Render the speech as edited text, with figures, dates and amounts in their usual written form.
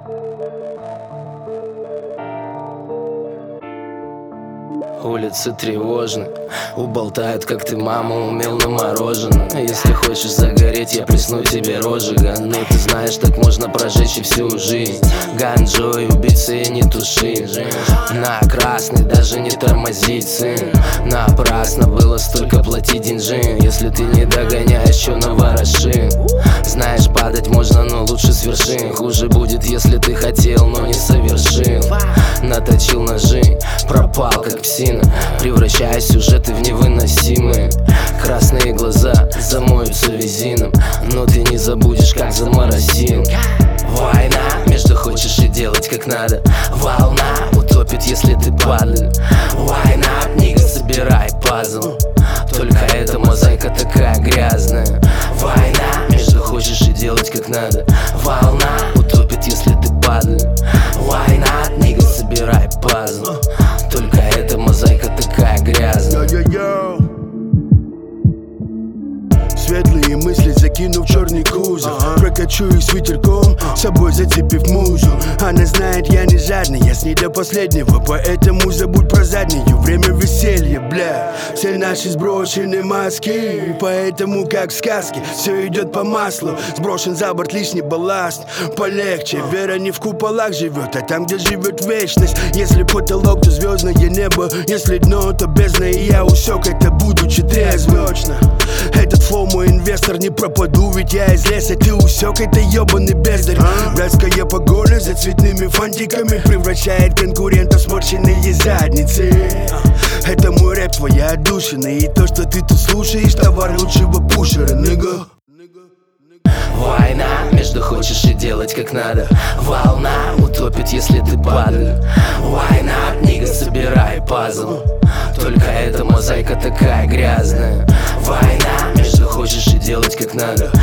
Улицы тревожны, уболтают, как ты, мама, умел на мороженое. Если хочешь загореть, я плесну тебе розжига. Ну ты знаешь, так можно прожечь и всю жизнь. Ганджой убийцы не туши. На красный даже не тормозить, сын. Напрасно было столько платить деньжин. Если ты не догоняешь, чё навороши. Знаешь, падать можно, но лучше с вершин. Хуже будет, если ты хотел, но не совершил. Наточил ножи, пропал как псина, превращая сюжеты в невыносимые. Красные глаза замоются визином, но ты не забудешь, как заморосил. Война между хочешь и делать как надо. Волна утопит, если ты падаль. Война, книга, собирай пазл. Только эта мозаика такая грязная. Война между хочешь и делать как надо. Волна утопит, если ты падаль. Война, книга, собирай пазл. Только эта мозаика такая грязная. Светлые мысли закину в черный кузов. Прокачу их с ветерком, с собой зацепив музу. Она знает, я не жадный, я с ней до последнего. Поэтому забудь про заднюю, время веселья, бля. Все наши сброшены маски, поэтому как в сказке все идет по маслу. Сброшен за борт лишний балласт, полегче. Вера не в куполах живет, а там, где живет вечность. Если потолок, то звездное небо. Если дно, то бездна, и я усек это, будучи трезвым. Этот флоу мой инвестор, не пропаду, ведь я из леса. Ты усек это, ебаный бездарь. Братская погоня за цветными фантиками превращает конкурентов в сморщенные задницы. Это мой рэп, твоя отдушина. И то, что ты тут слушаешь, товар лучшего пушера, нига. Война между хочешь и делать как надо. Волна утопит, если ты падаль. Война, книга, собирай пазл. Только эта мозаика такая грязная. Война между хочешь и делать как надо.